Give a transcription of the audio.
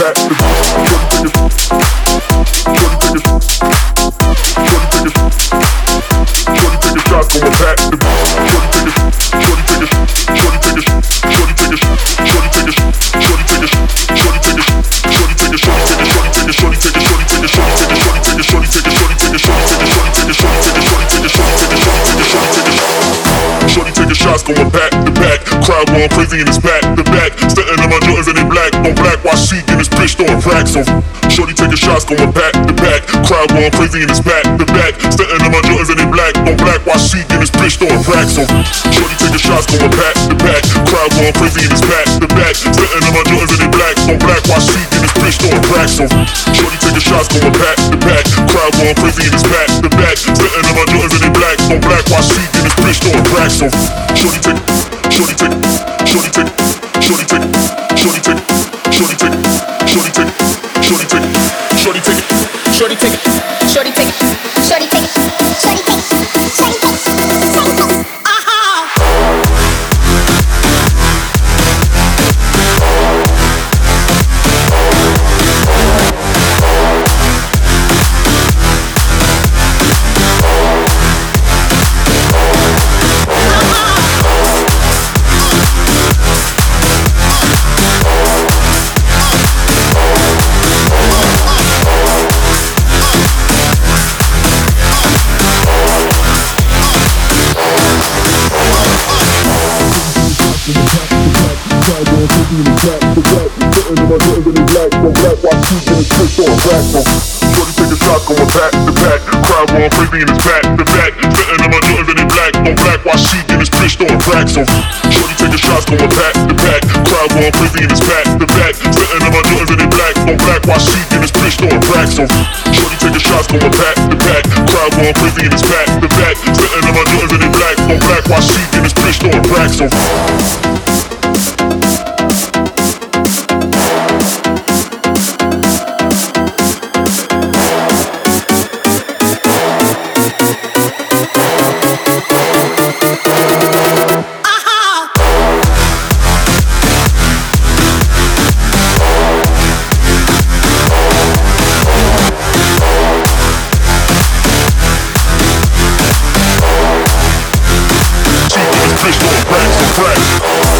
pack. Shorty taking shots, going back. Shots going back to back, crowd going crazy in his back to back. Stuntin' on my Jordans and they black on black. While she in his bitch throwing cracks on. Shorty taking shots going back to back, crowd going crazy in his back to back. Stuntin' on my Jordans and they black on black. While she in his bitch throwing cracks on. Shorty taking shots going back to back, crowd going crazy in his back to back. Stuntin' on my Jordans and they black on black. While she in his bitch throwing cracks on. Shorty taking shots going back to back, crowd going crazy in his back to back. Stuntin' on my Jordans and they black on black. While she in his bitch throwing cracks on. Shorty take, shorty take, shorty take, shorty take, shorty take, shorty take, shorty take, shorty take, shorty take, shorty take, shorty take, shorty take, shorty take, shorty take, shorty take, shorty take. Shorty taking shots going back to back, crowd going crazy in his back to back. Sitting on my Jordans and they black on black. While she in his bitch throwing cracks on. Shorty taking shots going back to back, crowd going crazy in his back to back. Sitting on my Jordans and they black on black. While she in his bitch throwing cracks on. Shorty taking shots going back to back, crowd going crazy in his back to back. Sitting on my Jordans and they black on black. While she in his bitch throwing cracks on. Cracks.